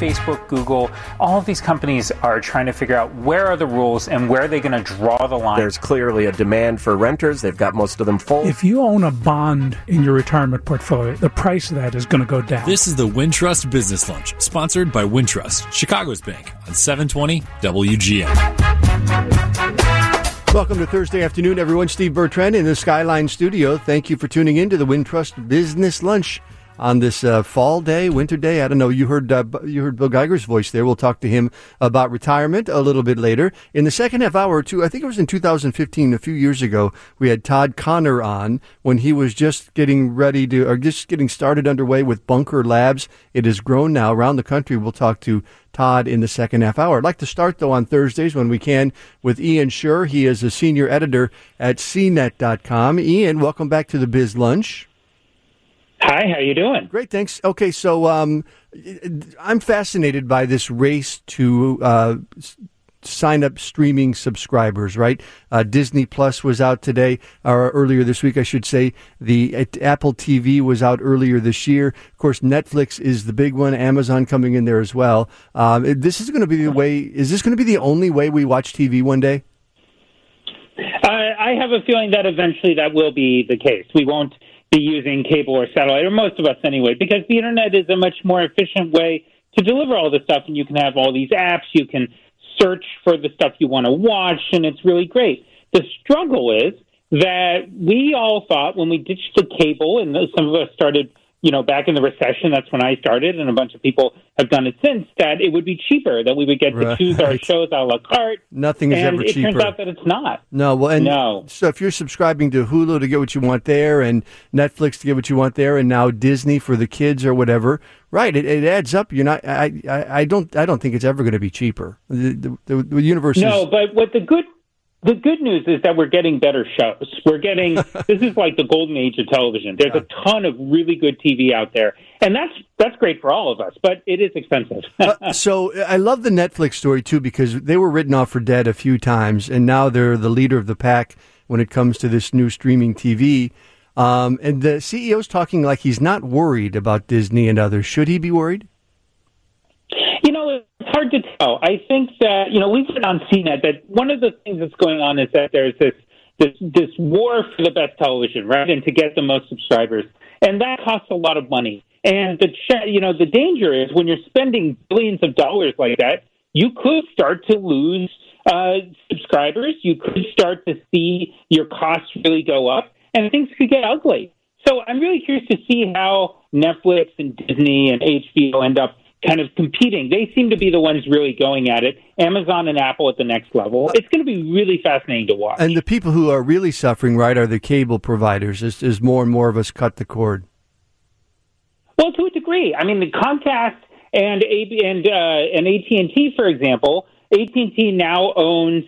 Facebook, Google, all of these companies are trying to figure out where are the rules and where are they going to draw the line. There's clearly a demand for renters. They've got most of them full. If you own a bond in your retirement portfolio, the price of that is going to go down. This is the Wintrust Business Lunch, sponsored by Wintrust, Chicago's bank, on 720 WGN. Welcome to Thursday afternoon, everyone. Steve Bertrand in the Skyline Studio. Thank you for tuning in to the Wintrust Business Lunch on this fall day, winter day. I don't know. You heard Bill Geiger's voice there. We'll talk to him about retirement a little bit later. In the second half hour or two, I think it was in 2015, a few years ago, we had Todd Connor on when he was just getting started underway with Bunker Labs. It has grown now around the country. We'll talk to Todd in the second half hour. I'd like to start, though, on Thursdays when we can with Ian Sherr. He is a senior editor at CNET.com. Ian, welcome back to the Biz Lunch. Hi, how you doing? Great, thanks. Okay, so I'm fascinated by this race to sign up streaming subscribers, right? Disney Plus was out today, or earlier this week, I should say. The Apple TV was out earlier this year. Of course, Netflix is the big one. Amazon coming in there as well. This is going to be the way. Is this going to be the only way we watch TV one day? I have a feeling that eventually that will be the case. We won't be using cable or satellite, or most of us anyway, because the internet is a much more efficient way to deliver all this stuff, and you can have all these apps, you can search for the stuff you want to watch, and it's really great. The struggle is that we all thought when we ditched the cable, and some of us started, back in the recession, that's when I started, and a bunch of people have done it since, that it would be cheaper, that we would get to choose our shows a la carte. Nothing is ever cheaper. And it turns out that it's not. No. So if you're subscribing to Hulu to get what you want there, and Netflix to get what you want there, and now Disney for the kids or whatever, right? It adds up. You're not. I don't think it's ever going to be cheaper. The universe. No, but what the good news is that we're getting better shows. This is like the golden age of television. There's a ton of really good TV out there, and that's great for all of us, but it is expensive. So I love the Netflix story, too, because they were written off for dead a few times, and now they're the leader of the pack when it comes to this new streaming TV. And the CEO's talking like he's not worried about Disney and others. Should he be worried? It's hard to tell. I think that, we've said on CNET that one of the things that's going on is that there's this war for the best television, right, and to get the most subscribers. And that costs a lot of money. And the danger is when you're spending billions of dollars like that, you could start to lose subscribers. You could start to see your costs really go up, and things could get ugly. So I'm really curious to see how Netflix and Disney and HBO end up kind of competing. They seem to be the ones really going at it. Amazon and Apple at the next level. It's going to be really fascinating to watch. And the people who are really suffering, right, are the cable providers as more and more of us cut the cord. Well, to a degree. I mean, the Comcast and AT&T, for example, AT&T now owns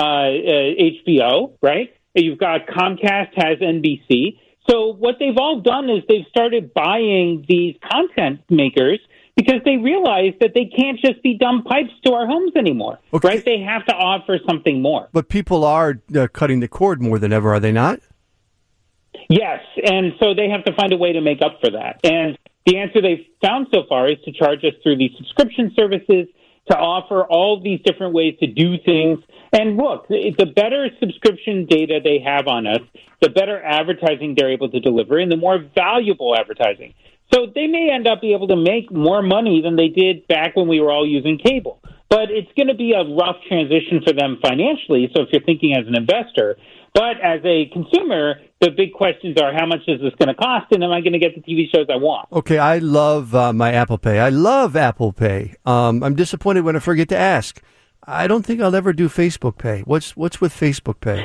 HBO, right? You've got Comcast has NBC. So what they've all done is they've started buying these content makers because they realize that they can't just be dumb pipes to our homes anymore, right? They have to offer something more. But people are cutting the cord more than ever, are they not? Yes, and so they have to find a way to make up for that. And the answer they've found so far is to charge us through these subscription services, to offer all these different ways to do things. And look, the better subscription data they have on us, the better advertising they're able to deliver, and the more valuable advertising. So they may end up being able to make more money than they did back when we were all using cable. But it's going to be a rough transition for them financially, so if you're thinking as an investor. But as a consumer, the big questions are, how much is this going to cost, and am I going to get the TV shows I want? Okay, I love my Apple Pay. I love Apple Pay. I'm disappointed when I forget to ask. I don't think I'll ever do Facebook Pay. What's with Facebook Pay?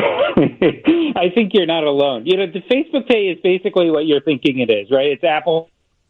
I think you're not alone. The Facebook Pay is basically what you're thinking it is, right? It's Apple,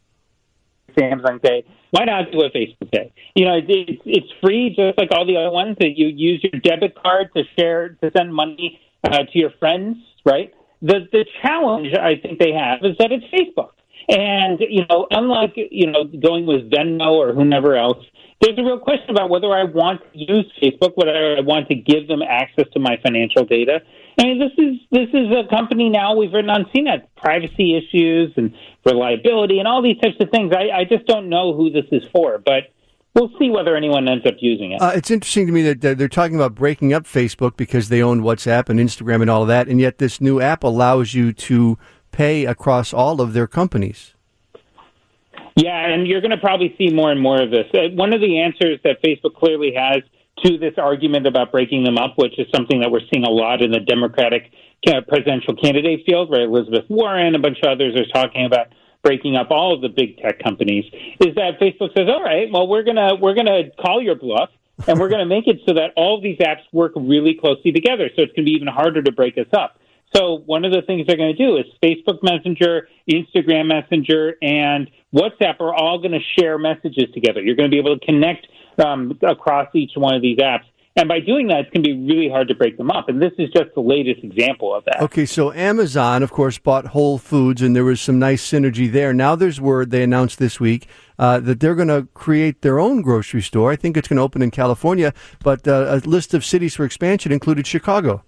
Samsung Pay. Why not do a Facebook Pay? It's free, just like all the other ones. That you use your debit card to send money to your friends, right? The challenge I think they have is that it's Facebook. And, unlike, going with Venmo or whomever else, there's a real question about whether I want to use Facebook, whether I want to give them access to my financial data. I mean, this is a company now we've written on CNET, privacy issues and reliability and all these types of things. I just don't know who this is for, but we'll see whether anyone ends up using it. It's interesting to me that they're talking about breaking up Facebook because they own WhatsApp and Instagram and all of that, and yet this new app allows you to pay across all of their companies. Yeah, and you're going to probably see more and more of this. One of the answers that Facebook clearly has to this argument about breaking them up, which is something that we're seeing a lot in the Democratic presidential candidate field, where Elizabeth Warren, a bunch of others are talking about breaking up all of the big tech companies, is that Facebook says, all right, well, we're gonna call your bluff, and we're going to make it so that all of these apps work really closely together, so it's going to be even harder to break us up. So one of the things they're going to do is Facebook Messenger, Instagram Messenger, and WhatsApp are all going to share messages together. You're going to be able to connect across each one of these apps. And by doing that, it's going to be really hard to break them up. And this is just the latest example of that. Okay, so Amazon, of course, bought Whole Foods, and there was some nice synergy there. Now there's word they announced this week that they're going to create their own grocery store. I think it's going to open in California, but a list of cities for expansion included Chicago.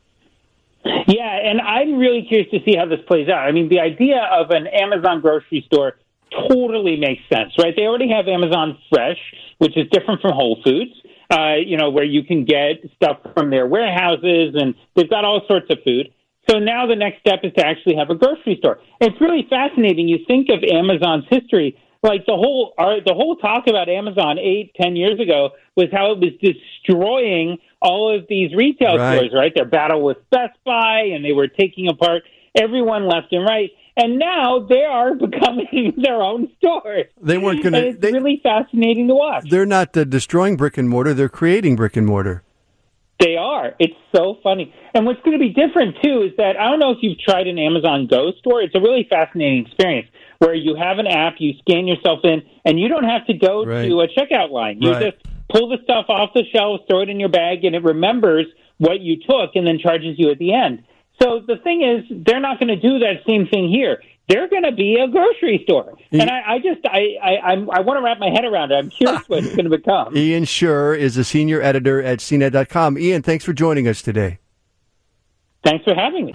Yeah, and I'm really curious to see how this plays out. I mean, the idea of an Amazon grocery store totally makes sense, right? They already have Amazon Fresh, which is different from Whole Foods, where you can get stuff from their warehouses, and they've got all sorts of food. So now the next step is to actually have a grocery store. And it's really fascinating. You think of Amazon's history, like the whole talk about Amazon 8-10 years ago was how it was destroying all of these retail stores, right? Their battle with Best Buy, and they were taking apart everyone left and right. And now they are becoming their own stores. They weren't going to. It's really fascinating to watch. They're not destroying brick and mortar; they're creating brick and mortar. They are. It's so funny. And what's going to be different too is that I don't know if you've tried an Amazon Go store. It's a really fascinating experience where you have an app, you scan yourself in, and you don't have to go to a checkout line. You just pull the stuff off the shelves, throw it in your bag, and it remembers what you took and then charges you at the end. So the thing is, they're not going to do that same thing here. They're going to be a grocery store. And I want to wrap my head around it. I'm curious what it's going to become. Ian Sherr is a senior editor at CNET.com. Ian, thanks for joining us today. Thanks for having me.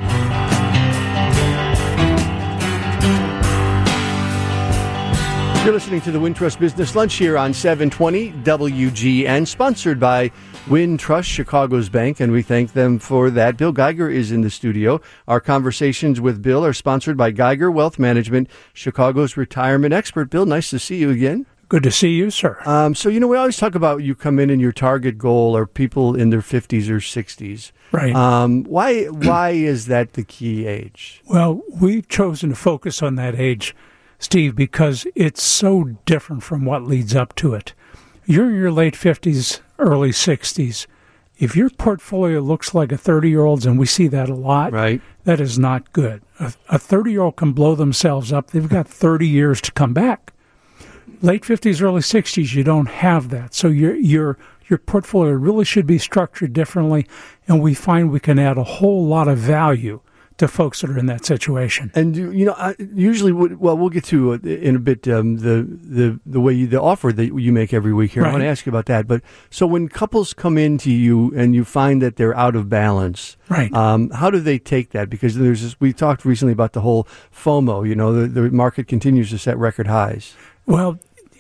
You're listening to the Wintrust Business Lunch here on 720 WGN, sponsored by Wintrust, Chicago's bank, and we thank them for that. Bill Geiger is in the studio. Our conversations with Bill are sponsored by Geiger Wealth Management, Chicago's retirement expert. Bill, nice to see you again. Good to see you, sir. So, we always talk about you come in and your target goal are people in their 50s or 60s. Right. Why is that the key age? Well, we've chosen to focus on that age, Steve, because it's so different from what leads up to it. You're in your late 50s, early 60s. If your portfolio looks like a 30-year-old's, and we see that a lot, right, that is not good. A 30-year-old can blow themselves up. They've got 30 years to come back. Late 50s, early 60s, you don't have that. So your portfolio really should be structured differently, and we find we can add a whole lot of value to folks that are in that situation. And usually, we'll get to in a bit the way the offer that you make every week here. Right. I want to ask you about that. But so when couples come into you and you find that they're out of balance, right? How do they take that? Because we talked recently about the whole FOMO. The market continues to set record highs. Well,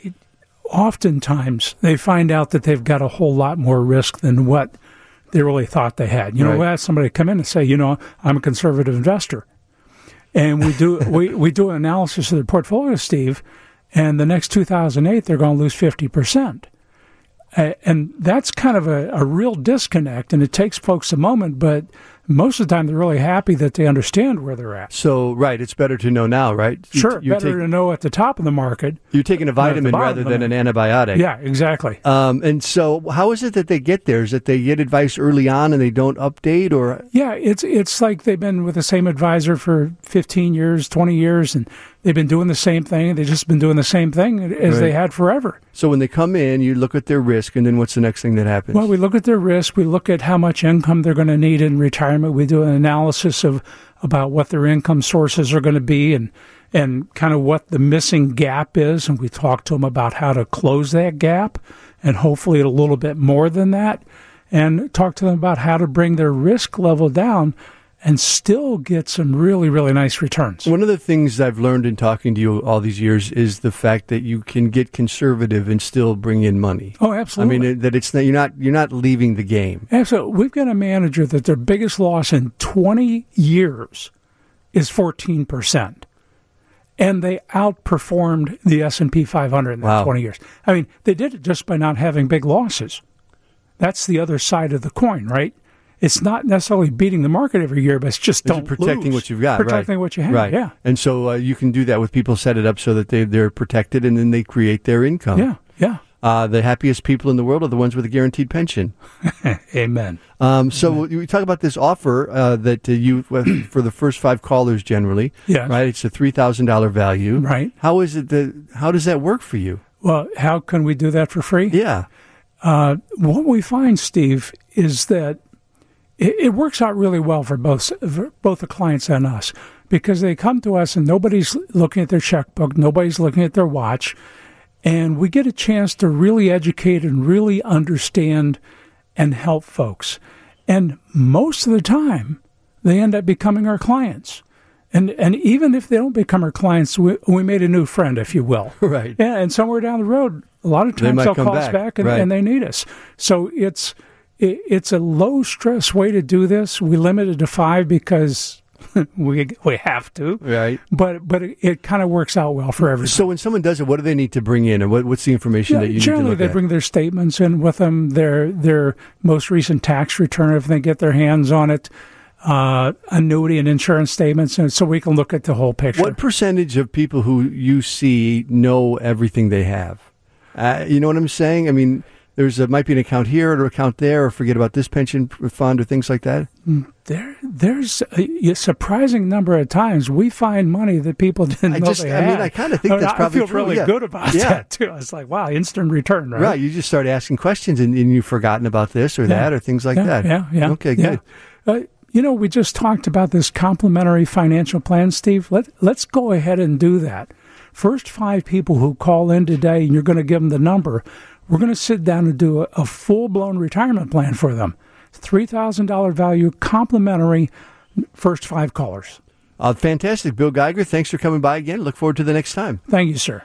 oftentimes they find out that they've got a whole lot more risk than what they really thought they had. We ask somebody to come in and say, I'm a conservative investor. And we do we do an analysis of their portfolio, Steve, and the next 2008, they're going to lose 50%. And that's kind of a real disconnect, and it takes folks a moment, but most of the time they're really happy that they understand where they're at. So, right, it's better to know now, right? Sure, better to know at the top of the market. You're taking a vitamin rather than an antibiotic. Yeah, exactly. And so how is it that they get there? Is it they get advice early on and they don't update? Or yeah, it's like they've been with the same advisor for 15 years, 20 years, and they've been doing the same thing. They've just been doing the same thing as they had forever. So when they come in, you look at their risk, and then what's the next thing that happens? Well, we look at their risk. We look at how much income they're going to need in retirement. We do an analysis about what their income sources are going to be and kind of what the missing gap is. And we talk to them about how to close that gap and hopefully a little bit more than that. And talk to them about how to bring their risk level down and still get some really, really nice returns. One of the things I've learned in talking to you all these years is the fact that you can get conservative and still bring in money. Oh, absolutely. I mean, that it's not, you're not leaving the game. Absolutely. We've got a manager that their biggest loss in 20 years is 14%. And they outperformed the S&P 500 in that 20 years. I mean, they did it just by not having big losses. That's the other side of the coin, right? It's not necessarily beating the market every year, but it's just don't protecting lose. what you've got. Protecting what you have, right. Yeah. And so you can do that with people set it up so that they're protected, and then they create their income. Yeah, yeah. The happiest people in the world are the ones with a guaranteed pension. Amen. So we talk about this offer that you for the first 5 callers generally. Yes. Right. It's a $3,000 value. Right. How is it how does that work for you? Well, how can we do that for free? Yeah. What we find, Steve, is that it works out really well for both the clients and us, because they come to us and nobody's looking at their checkbook, nobody's looking at their watch. And we get a chance to really educate and really understand and help folks. And most of the time, they end up becoming our clients. And even if they don't become our clients, we made a new friend, if you will. Right. Yeah, and somewhere down the road, a lot of times they'll call us back and they need us. So it's a low-stress way to do this. We limit it to 5 because we have to, right? But it kind of works out well for everyone. So when someone does it, what do they need to bring in, and what's the information that you need to look at? Generally, they bring their statements in with them, their most recent tax return if they get their hands on it, annuity and insurance statements, and so we can look at the whole picture. What percentage of people who you see know everything they have? You know what I'm saying? I mean, might be an account here or an account there, or forget about this pension fund or things like that. There's a surprising number of times we find money that people didn't know they had. I mean, I kind of think that's probably true. I feel really good about that, too. It's like, wow, instant return, right? Right. You just start asking questions, and you've forgotten about this or that or things like that. Yeah. Okay, good. We just talked about this complimentary financial plan, Steve. Let's go ahead and do that. First 5 people who call in today, and you're going to give them the number, we're going to sit down and do a full-blown retirement plan for them. $3,000 value, complimentary, first 5 callers. Fantastic. Bill Geiger, thanks for coming by again. Look forward to the next time. Thank you, sir.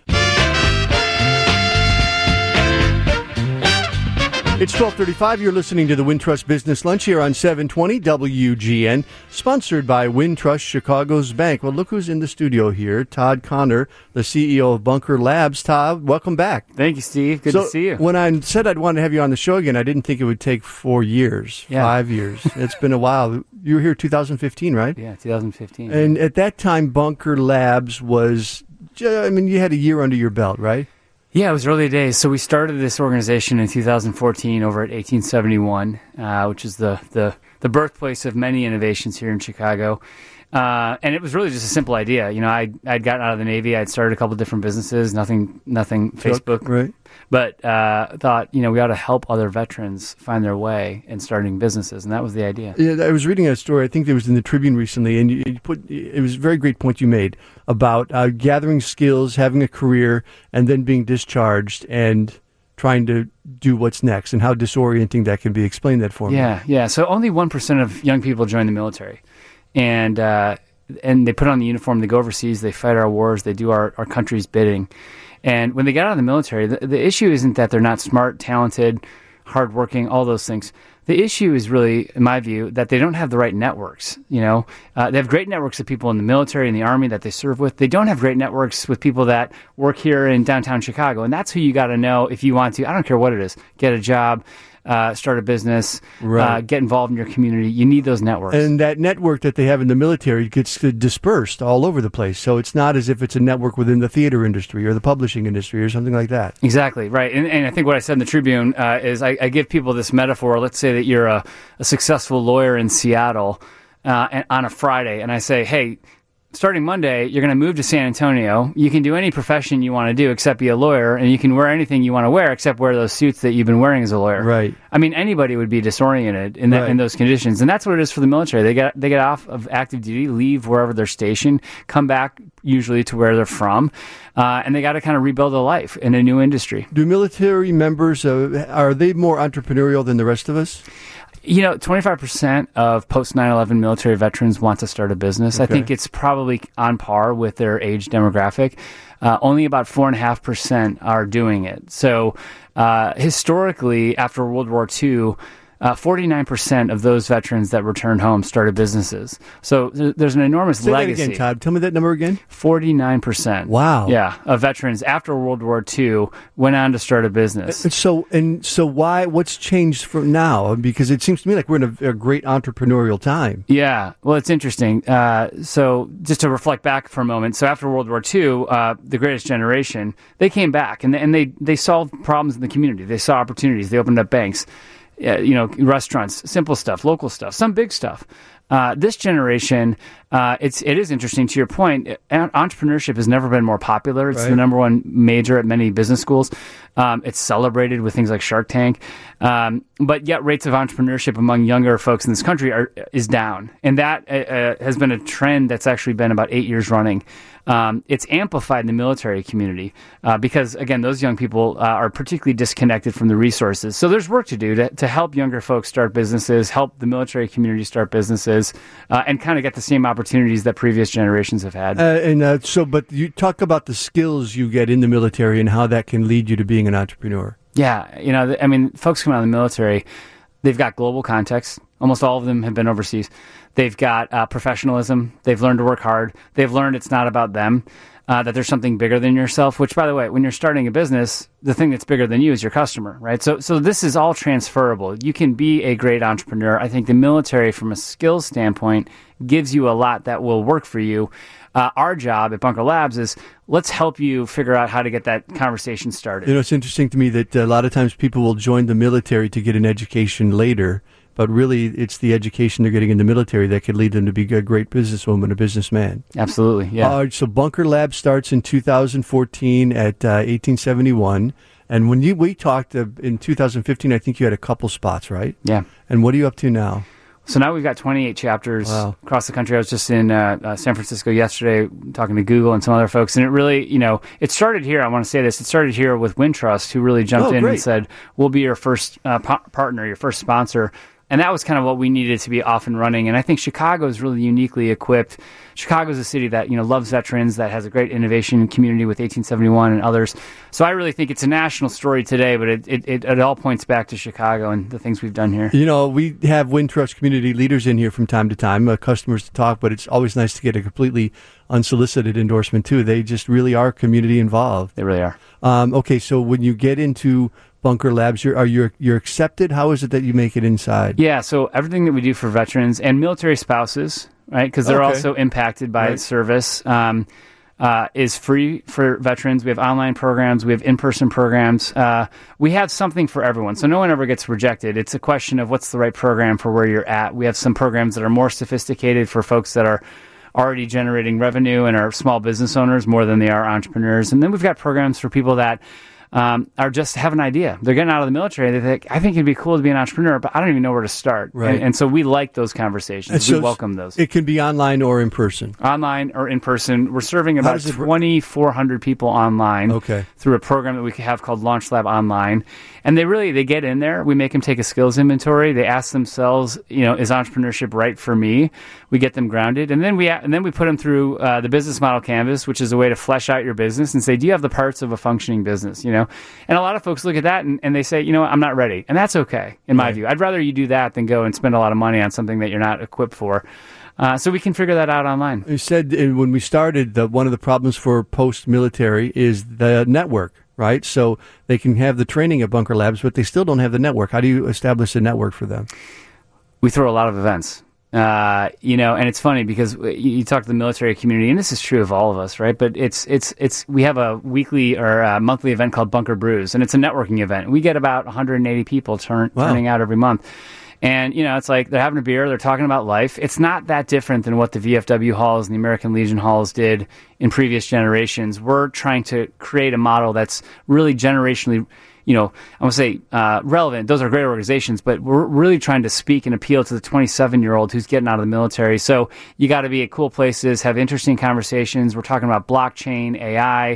It's 12:35. You're listening to the Wintrust Business Lunch here on 720 WGN, sponsored by Wintrust Chicago's Bank. Well, look who's in the studio here. Todd Connor, the CEO of Bunker Labs. Todd, welcome back. Thank you, Steve. Good to see you. When I said I'd want to have you on the show again, I didn't think it would take 4 years, 5 years. It's been a while. You were here 2015, right? Yeah, 2015. And at that time, Bunker Labs was, you had a year under your belt, right? Yeah, it was early days. So we started this organization in 2014 over at 1871, which is the birthplace of many innovations here in Chicago. And it was really just a simple idea. I'd gotten out of the Navy. I'd started a couple different businesses, nothing Facebook. Right. But thought, we ought to help other veterans find their way in starting businesses, and that was the idea. Yeah, I was reading a story, I think it was in the Tribune recently, and it was a very great point you made about gathering skills, having a career, and then being discharged and trying to do what's next, and how disorienting that can be. Explain that for me. Yeah. So only 1% of young people join the military. And they put on the uniform, they go overseas, they fight our wars, they do our country's bidding. And when they get out of the military, the issue isn't that they're not smart, talented, hardworking, all those things. The issue is really, in my view, that they don't have the right networks. They have great networks of people in the military and the Army that they serve with. They don't have great networks with people that work here in downtown Chicago. And that's who you got to know if you want to, I don't care what it is, get a job, start a business, get involved in your community. You need those networks. And that network that they have in the military gets dispersed all over the place. So it's not as if it's a network within the theater industry or the publishing industry or something like that. Exactly, right. And I think what I said in the Tribune is I give people this metaphor. Let's say that you're a successful lawyer in Seattle on a Friday, and I say, hey, starting Monday, you're going to move to San Antonio. You can do any profession you want to do except be a lawyer, and you can wear anything you want to wear except wear those suits that you've been wearing as a lawyer. Right. I mean, anybody would be disoriented in those conditions, and that's what it is for the military. They get off of active duty, leave wherever they're stationed, come back usually to where they're from, and they got to kind of rebuild a life in a new industry. Do military members, are they more entrepreneurial than the rest of us? 25% of post 9/11 military veterans want to start a business. I think it's probably on par with their age demographic. Only about 4.5% are doing it. So historically, after World War II, 49% of those veterans that returned home started businesses. So there's an enormous legacy. Say that again, Todd. Tell me that number again. 49%. Wow. Yeah, of veterans after World War II went on to start a business. So why? What's changed from now? Because it seems to me like we're in a great entrepreneurial time. Yeah. Well, it's interesting. So just to reflect back for a moment. So after World War II, the Greatest Generation, they came back and they solved problems in the community. They saw opportunities. They opened up banks. Restaurants, simple stuff, local stuff, some big stuff. This generation, it is interesting to your point. Entrepreneurship has never been more popular. It's the number one major at many business schools. It's celebrated with things like Shark Tank. But yet rates of entrepreneurship among younger folks in this country is down. And that has been a trend that's actually been about 8 years running. It's amplified in the military community because, again, those young people are particularly disconnected from the resources. So there's work to do to help younger folks start businesses, help the military community start businesses, and kind of get the same opportunities that previous generations have had. But you talk about the skills you get in the military and how that can lead you to being an entrepreneur. Yeah. Folks come out of the military, they've got global context. Almost all of them have been overseas. They've got professionalism. They've learned to work hard. They've learned it's not about them, that there's something bigger than yourself, which, by the way, when you're starting a business, the thing that's bigger than you is your customer, right? So this is all transferable. You can be a great entrepreneur. I think the military, from a skills standpoint, gives you a lot that will work for you. Our job at Bunker Labs is let's help you figure out how to get that conversation started. It's interesting to me that a lot of times people will join the military to get an education later, but really it's the education they're getting in the military that could lead them to be a great businesswoman, a businessman. Absolutely, yeah. So Bunker Labs starts in 2014 at 1871. And when we talked in 2015, I think you had a couple spots, right? Yeah. And what are you up to now? So now we've got 28 chapters across the country. I was just in San Francisco yesterday talking to Google and some other folks. And it really, it started here. I want to say this. It started here with Wintrust, who really jumped in and said, we'll be your first partner, your first sponsor. And that was kind of what we needed to be off and running. And I think Chicago is really uniquely equipped. Chicago is a city that, loves veterans, that has a great innovation community with 1871 and others. So I really think it's a national story today, but it all points back to Chicago and the things we've done here. We have Wintrust community leaders in here from time to time, customers to talk, but it's always nice to get a completely unsolicited endorsement, too. They just really are community involved. They really are. Okay, so when you get into Bunker Labs, you're accepted? How is it that you make it inside? Yeah, so everything that we do for veterans and military spouses, right, because they're also impacted by service, is free for veterans. We have online programs. We have in-person programs. We have something for everyone, so no one ever gets rejected. It's a question of what's the right program for where you're at. We have some programs that are more sophisticated for folks that are already generating revenue and are small business owners more than they are entrepreneurs. And then we've got programs for people that are just have an idea. They're getting out of the military. They think, I think it'd be cool to be an entrepreneur, but I don't even know where to start. Right. And so we like those conversations. We welcome those. It can be online or in person. Online or in person. We're serving about 2,400 people online through a program that we have called Launch Lab Online. And they get in there. We make them take a skills inventory. They ask themselves, is entrepreneurship right for me? We get them grounded. And then we put them through the business model canvas, which is a way to flesh out your business and say, do you have the parts of a functioning business? And a lot of folks look at that and they say, I'm not ready. And that's okay, in my view. I'd rather you do that than go and spend a lot of money on something that you're not equipped for. So we can figure that out online. You said when we started that one of the problems for post-military is the network, right? So they can have the training at Bunker Labs, but they still don't have the network. How do you establish a network for them? We throw a lot of events. And it's funny because you talk to the military community, and this is true of all of us, right? But we have a weekly or a monthly event called Bunker Brews, and it's a networking event. We get about 180 people turning out every month. And, it's like they're having a beer, they're talking about life. It's not that different than what the VFW halls and the American Legion halls did in previous generations. We're trying to create a model that's really generationally I want to say relevant. Those are great organizations, but we're really trying to speak and appeal to the 27-year-old who's getting out of the military. So you got to be at cool places, have interesting conversations. We're talking about blockchain, AI,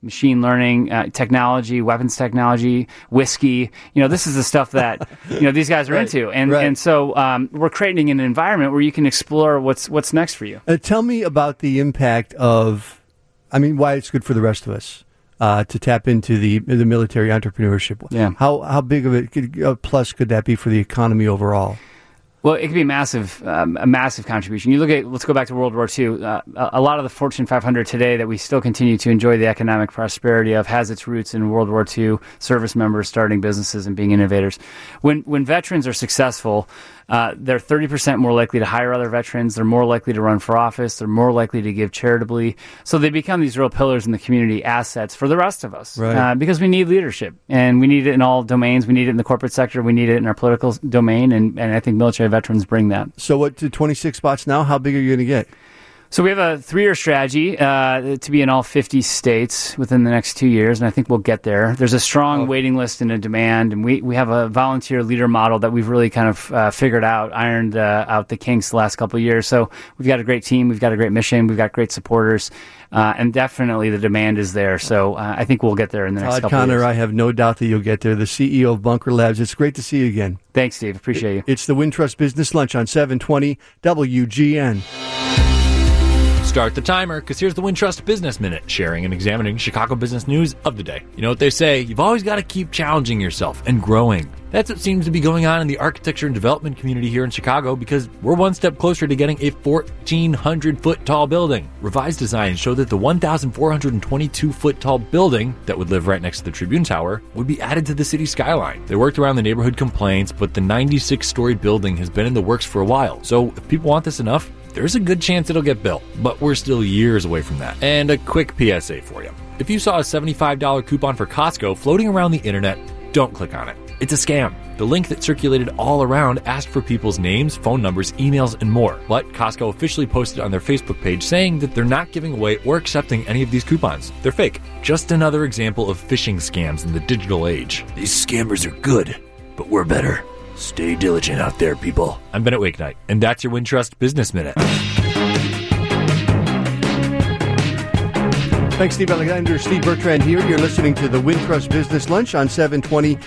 machine learning, technology, weapons technology, whiskey. This is the stuff that these guys are into, and so we're creating an environment where you can explore what's next for you. Tell me about the impact of, why it's good for the rest of us. To tap into the military entrepreneurship. Yeah. How big of a plus could that be for the economy overall? Well, it could be a massive contribution. Let's go back to World War II. A lot of the Fortune 500 today that we still continue to enjoy the economic prosperity of has its roots in World War II service members starting businesses and being innovators. When veterans are successful, they're 30% more likely to hire other veterans. They're more likely to run for office. They're more likely to give charitably. So they become these real pillars in the community, assets for the rest of us. Right. Because we need leadership, and we need it in all domains. We need it in the corporate sector. We need it in our political domain, and I think military veterans bring that. So what, to 26 spots now? How big are you going to get? So we have a 3-year strategy to be in all 50 states within the next 2 years, and I think we'll get there. There's a strong waiting list and a demand, and we have a volunteer leader model that we've really kind of figured out, ironed out the kinks the last couple of years. So we've got a great team, we've got a great mission, we've got great supporters, and definitely the demand is there. So I think we'll get there in the next couple of years. I have no doubt that you'll get there. The CEO of Bunker Labs. It's great to see you again. Thanks, Steve. Appreciate you. It's the Wintrust Business Lunch on 720 WGN. Start the timer, because here's the Wintrust Business Minute, sharing and examining Chicago business news of the day. You know what they say, you've always got to keep challenging yourself and growing. That's what seems to be going on in the architecture and development community here in Chicago, because we're one step closer to getting a 1,400-foot tall building. Revised designs show that the 1,422-foot tall building that would live right next to the Tribune Tower would be added to the city skyline. They worked around the neighborhood complaints, but the 96-story building has been in the works for a while. So if people want this enough, there's a good chance it'll get built, but we're still years away from that. And a quick PSA for you. If you saw a $75 coupon for Costco floating around the internet, don't click on it. It's a scam. The link that circulated all around asked for people's names, phone numbers, emails, and more. But Costco officially posted on their Facebook page saying that they're not giving away or accepting any of these coupons. They're fake. Just another example of phishing scams in the digital age. These scammers are good, but we're better. Stay diligent out there, people. I'm Bennett Wakenight, and that's your Wintrust Business Minute. Thanks, Steve Alexander. Steve Bertrand here. You're listening to the Wintrust Business Lunch on 720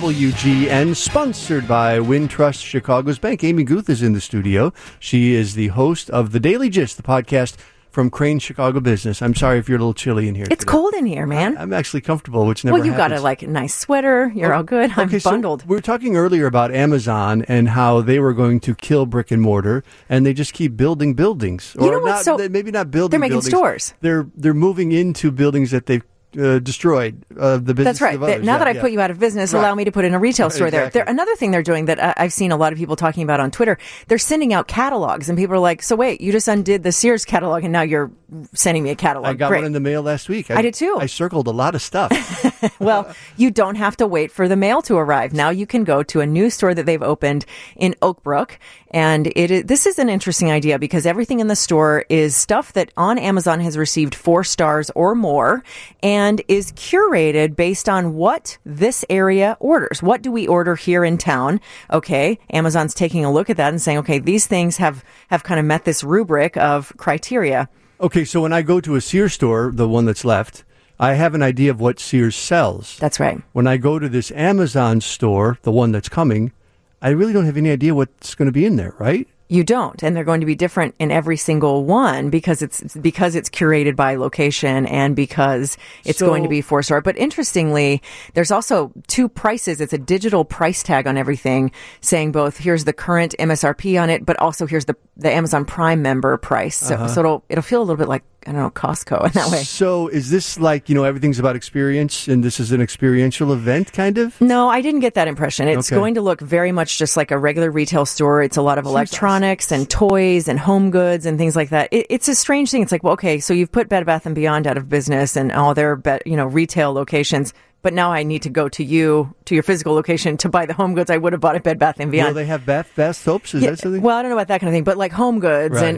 WGN, sponsored by Wintrust Chicago's Bank. Amy Guth is in the studio. She is the host of The Daily Gist, the podcast from Crane Chicago Business. I'm sorry if you're a little chilly in here. It's cold in here, man. I'm actually comfortable, which never happens. Well, you got a nice sweater. You're all good. I'm bundled. So we were talking earlier about Amazon and how they were going to kill brick and mortar, and they just keep building buildings. You know what? Maybe not building they're making buildings. stores. They're moving into buildings that they've destroyed the business. That's right. Of others. Now that I put you out of business, allow me to put in a retail store there. Another thing they're doing that I've seen a lot of people talking about on Twitter, they're sending out catalogs, and people are like, so wait, you just undid the Sears catalog, and now you're sending me a catalog. I got one in the mail last week. I did too. I circled a lot of stuff. Well, you don't have to wait for the mail to arrive. Now you can go to a new store that they've opened in Oak Brook. And this is an interesting idea because everything in the store is stuff that on Amazon has received 4 stars or more and is curated based on what this area orders. What do we order here in town? Okay, Amazon's taking a look at that and saying, okay, these things have kind of met this rubric of criteria. Okay, so when I go to a Sears store, the one that's left, I have an idea of what Sears sells. That's right. When I go to this Amazon store, the one that's coming, I really don't have any idea what's going to be in there, right? You don't, and they're going to be different in every single one because it's curated by location and because it's going to be 4-star. But interestingly, there's also 2 prices. It's a digital price tag on everything, saying both here's the current MSRP on it, but also here's the Amazon Prime member price. So it'll feel a little bit like, I don't know, Costco in that way. So is this like, everything's about experience and this is an experiential event kind of? No, I didn't get that impression. It's going to look very much just like a regular retail store. It's a lot of electronics and toys and home goods and things like that. It's a strange thing. It's like, well, okay, so you've put Bed Bath & Beyond out of business and all their retail locations. But now I need to go to your physical location to buy the home goods I would have bought at Bed Bath & Beyond. Well, they have bath soaps? Is that something? Well, I don't know about that kind of thing, but like home goods and,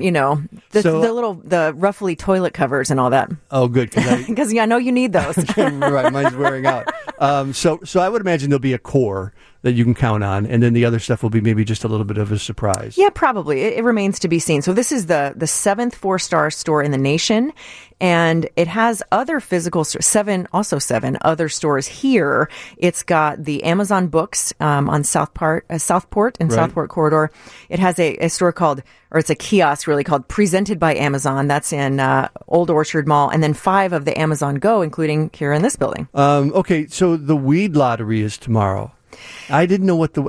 the roughly toilet covers and all that. Oh, good. Because I know you need those. Right, mine's wearing out. So I would imagine there'll be a core that you can count on, and then the other stuff will be maybe just a little bit of a surprise. Yeah, probably. It remains to be seen. So this is the 7th 4-star store in the nation, and it has other physical seven other stores here. It's got the Amazon Books on Southport and Southport Corridor. It has a store called, or it's a kiosk really called Presented by Amazon. That's in Old Orchard Mall, and then 5 of the Amazon Go, including here in this building. Okay, so the weed lottery is tomorrow. I don't know what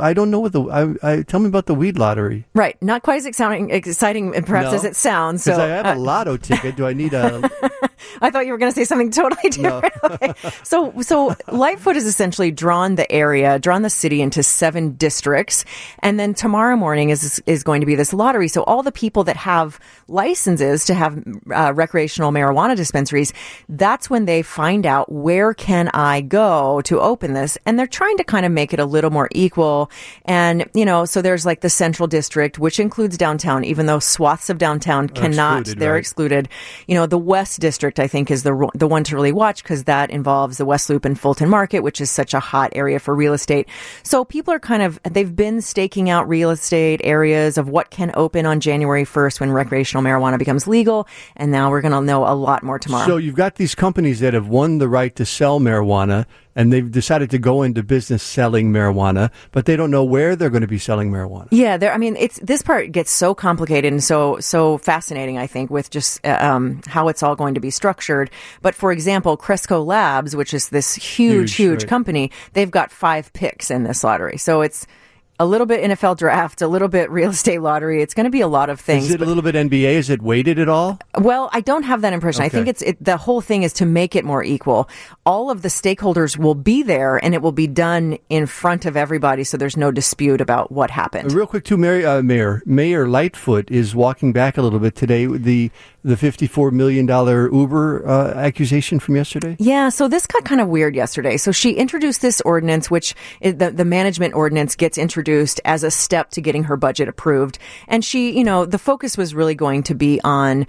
tell me about the weed lottery. Right. Not quite as exciting perhaps as it sounds. Because so, I have a lotto ticket. Do I need a... I thought you were going to say something totally different. No. Okay. So Lightfoot has essentially drawn the city into 7 districts. And then tomorrow morning is going to be this lottery. So all the people that have licenses to have recreational marijuana dispensaries, that's when they find out, where can I go to open this? And they're trying to kind of make it a little more equal. And, so there's like the Central District, which includes downtown, even though swaths of downtown cannot, they're excluded. The West District, I think, is the one to really watch, because that involves the West Loop and Fulton Market, which is such a hot area for real estate. So people are they've been staking out real estate areas of what can open on January 1st when recreational marijuana becomes legal. And now we're going to know a lot more tomorrow. So you've got these companies that have won the right to sell marijuana, and they've decided to go into business selling marijuana, but they don't know where they're going to be selling marijuana. Yeah, this part gets so complicated and so fascinating, I think, with just how it's all going to be structured. But for example, Cresco Labs, which is this huge right. company, they've got 5 picks in this lottery. So it's a little bit NFL draft, a little bit real estate lottery. It's going to be a lot of things. Is it a little bit NBA? Is it weighted at all? Well, I don't have that impression. Okay. I think the whole thing is to make it more equal. All of the stakeholders will be there, and it will be done in front of everybody, so there's no dispute about what happened. Real quick, too, Mayor Lightfoot is walking back a little bit today with the $54 million Uber accusation from yesterday? Yeah, so this got kind of weird yesterday. So she introduced this ordinance, which the management ordinance gets introduced as a step to getting her budget approved. And she, the focus was really going to be on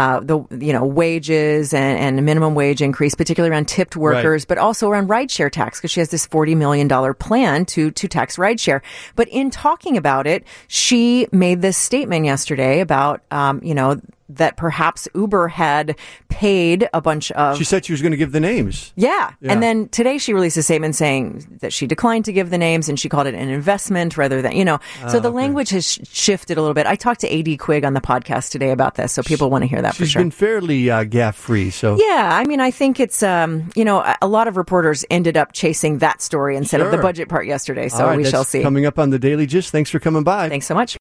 wages and minimum wage increase, particularly around tipped workers, right, but also around rideshare tax, because she has this $40 million plan to tax rideshare. But in talking about it, she made this statement yesterday about, that perhaps Uber had paid a bunch of... She said she was going to give the names. Yeah. And then today she released a statement saying that she declined to give the names, and she called it an investment rather than, So the language has shifted a little bit. I talked to A.D. Quigg on the podcast today about this, so people want to hear that for sure. She's been fairly gaffe-free, so... Yeah, I think it's, a lot of reporters ended up chasing that story instead of the budget part yesterday, so we shall see. Coming up on the Daily Gist. Thanks for coming by. Thanks so much.